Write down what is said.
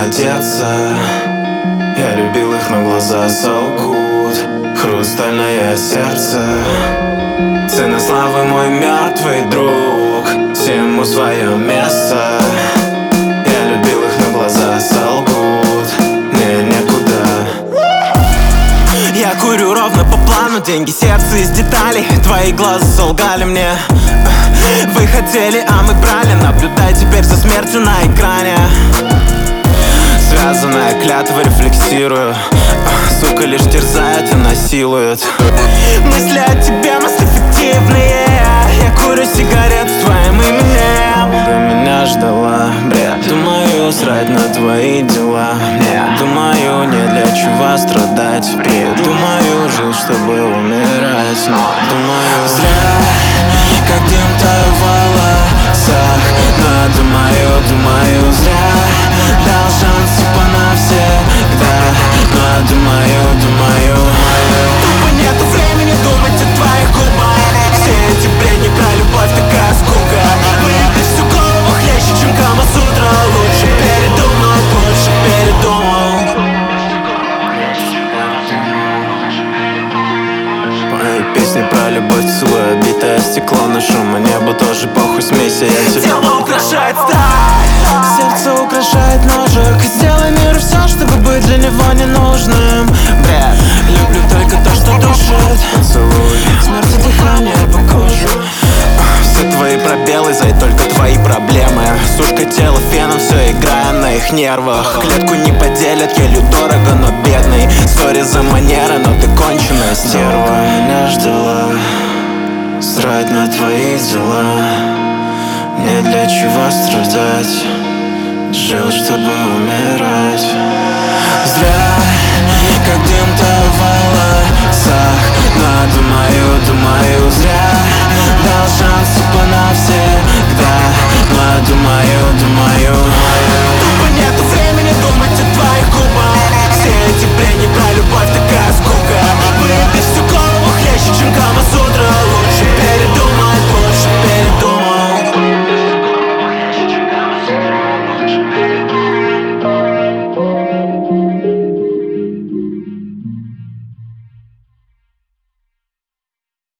одеться. Я любил их, но глаза солгут. Хрустальное сердце, цена славы мой мертвый друг. Всему свое место. Я любил их, но глаза солгут. Мне некуда. Я курю ровно по плану, деньги, сердце из деталей. Твои глаза солгали мне. Вы хотели, а мы брали. Наблюдай теперь за смертью на экране. Связанная клятва, рефлексирую. Сука лишь терзает и насилует. Мысли о тебе масс-эффективные. Я курю сигарет с твоим именем. Ты меня ждала, бред. Думаю, срать на твои дела. Нет, думаю, не для чего страдать. Бред. Думаю, жил, чтобы умирать. Но думаю, зря, как дым таю в волосах. Но думаю, зря. Дал шанс типа навсегда. Но думаю тупо нету времени думать о твоих губах. Все эти бредни про любовь, такая скука. Выебли всю голову хлеще, чем Камасутра. Лучше передумал. Мои песни про любовь целую, битое стекло на шум, а небо тоже похуй, смейся, я тебя. Тело украшает сталь, сердце украшает ножик. Сделай миру все, чтобы быть для него ненужным. Бред, люблю только то, что душит. Поцелуй, смерть и дыхание по коже. Все твои пробелы, зай только твои проблемы. Сушка тела феном, все играя на их нервах. Клетку не поделят, елю дорого, но бедный. Сори за манеры, но ты конченая стерва. Меня ждала, срать на твои дела. Не для чего страдать, жил, чтобы умирать. Зря, как дым таю в волосах. Но думаю, зря. Дал шанс типа на